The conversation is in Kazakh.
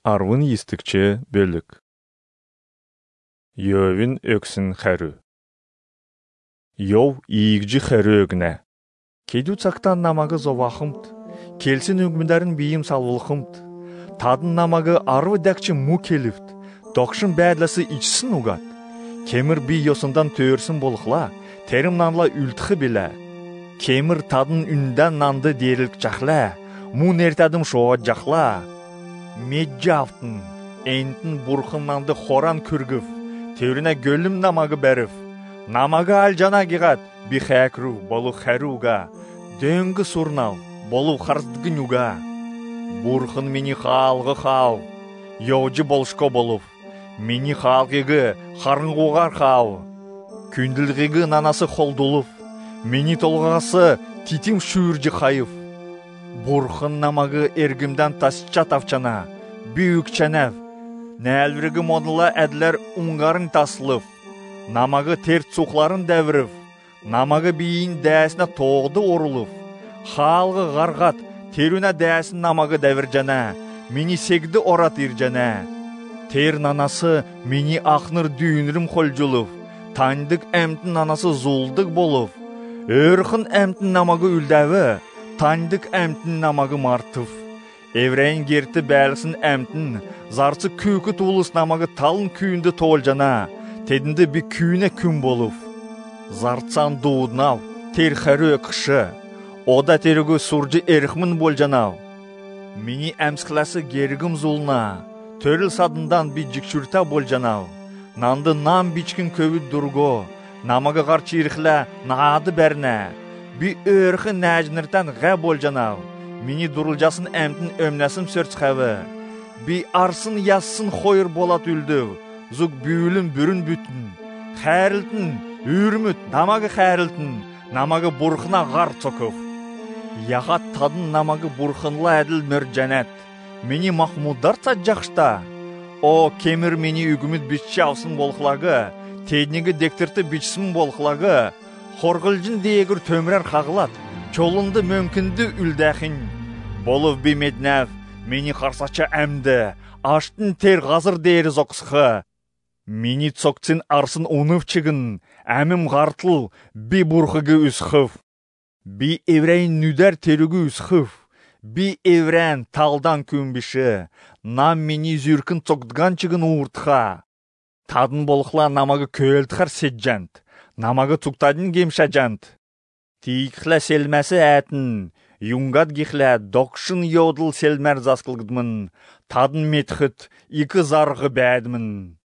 Арвын естікче бөлік. Йовин өксін қәрі. Йов иігжі қәрі өгіне. Кейду цақтан намағы зовақымд, келсін өгміндерін бейім салвылқымд. Тадын намағы арвы дәкчі му келівд, доқшын бәдлесі ичсін уғат. Кемір бей йосындан төрсін болықла, терім нанла үлтіқі білі. Кемір тадын үнден нанды дерілік жақла, му нертадым шоға жақла. Меджі автын, әйнтін бұрқыннанды хоран күргів, теріне гөлім намағы бәрів. Намағы алжана кеғат, би қәкіру, болу қәруға, дөңгі сұрнау, болу қарздығын уға. Бұрқын мені қалғы қау, еуджі болшко болув, мені қалғығы қарынғуғар қау. Күнділгігі нанасы қолдулув, мені толғасы титім шүржі қайыв. Бұрқын намағы әргімден тасча тавчана, бүйік чәнәв, нәлвірігі модыла әділер ұңғарын тасылып, намағы терт суқларын дәвірів, намағы бейін дәсіне тоғды орылып, халғы ғарғат, теруіне дәсін намағы дәвір жәнә, мені сегді орат ир жәнә. Тер нанасы мені ақныр дүйінірім қолжылып, тандық әмтін нанасы зулдық болып, өрхін әмтін намағы үлдәві, тандық әмтін намағы мартыв. Еврейн керті бәлісін әмтін, зарсы көкі туылыс намағы талын күйінді тол жана, тедінді бі күйіне күн болув. Зартсан дуыднау, тер қәрі қышы, ода терігі сұржы әріқмін бол жанау. Мені әмсқіласы герігім зулна, төріл садындан бі жікшүрта бол жанау. Нанды нам бичкін көбі дұрго, намағы қарчы еріқлі нағады бәріне. Би өрхі нәжініртен ғә бол жанау. Мені дұрылжасын әмтін өмнәсім сөрts қәві. Би арсын ясын қойыр болат үлдіу. Зүк бүйілін бүрін бүтін. Қәрілтін, үрміт, намағы қәрілтін. Намағы бұрқына ғар цоков. Яғат тадын намағы бұрқынла әділ мөр жәнәт. Мені махмударца жақшта. О, кемір мені үгіміт бітші аусын болқылағы. Теднегі дектірті бітшісін болқылағы. Хорғылжын дейгір төмірер қағылат, чолынды мөмкінді үлдәхін. Болов беймеднәв, мені қарсача әмді, аштын тер ғазыр дейрі зоқсықы. Мені цоқцин арсын ұнып чығын, әмім ғартыл, би бұрқығы үсқыв. Би еврейн нүдер терігі үсқыв. Би еврейн талдан көмбіші, нам мені зүркін цоқтыған чығын ұғыртқа. Тадын болықла намағы көлтіқар седжант. Намағы тұқтадын кемшаджант. Тиқлі селмәсі әтін, юңгад гихлі доқшын йодыл селмәр заскылғыдмын, тадын метхіт, икі зарғы бәдімін.